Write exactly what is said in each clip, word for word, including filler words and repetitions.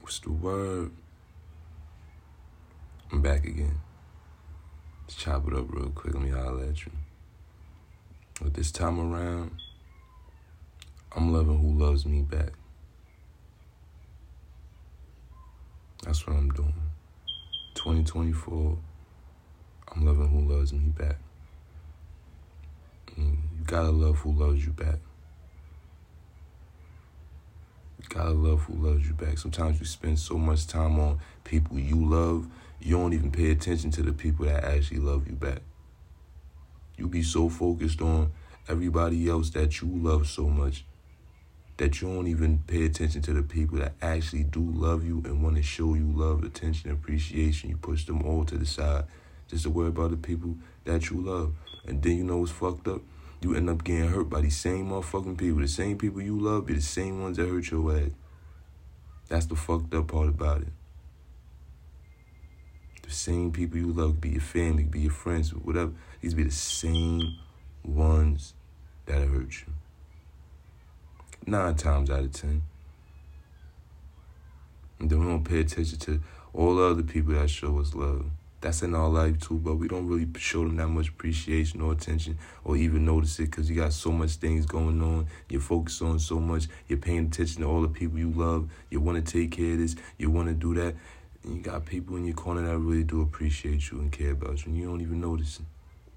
What's the word? I'm back again. Let's chop it up real quick. Let me holler at you. But this time around, I'm loving who loves me back. That's what I'm doing. twenty twenty-four, I'm loving who loves me back. And you gotta love who loves you back. You gotta love who loves you back. Sometimes you spend so much time on people you love, you don't even pay attention to the people that actually love you back. You be so focused on everybody else that you love so much that you don't even pay attention to the people that actually do love you and want to show you love, attention, appreciation. You push them all to the side just to worry about the people that you love. And then you know what's fucked up? You end up getting hurt by these same motherfucking people. The same people you love be the same ones that hurt your ass. That's the fucked up part about it. The same people you love, be your family, be your friends, whatever. These be the same ones that hurt you. Nine times out of ten. And then we don't pay attention to all the other people that show us love. That's in our life too, but we don't really show them that much appreciation or attention or even notice it because you got so much things going on. You're focused on so much. You're paying attention to all the people you love. You want to take care of this. You want to do that. And you got people in your corner that really do appreciate you and care about you, and you don't even notice it.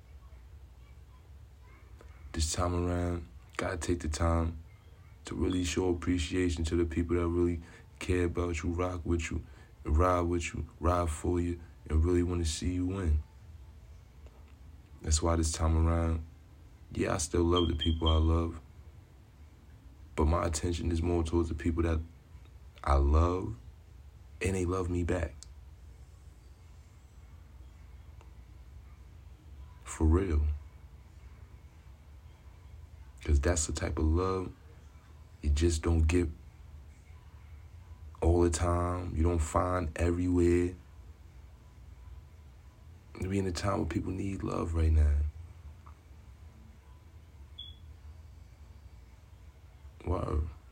This time around, gotta take the time to really show appreciation to the people that really care about you, rock with you, ride with you, ride for you, and really want to see you win. That's why this time around, yeah, I still love the people I love, but my attention is more towards the people that I love and they love me back. For real. Because that's the type of love you just don't get all the time. You don't find everywhere. We in a time where people need love right now. Wow.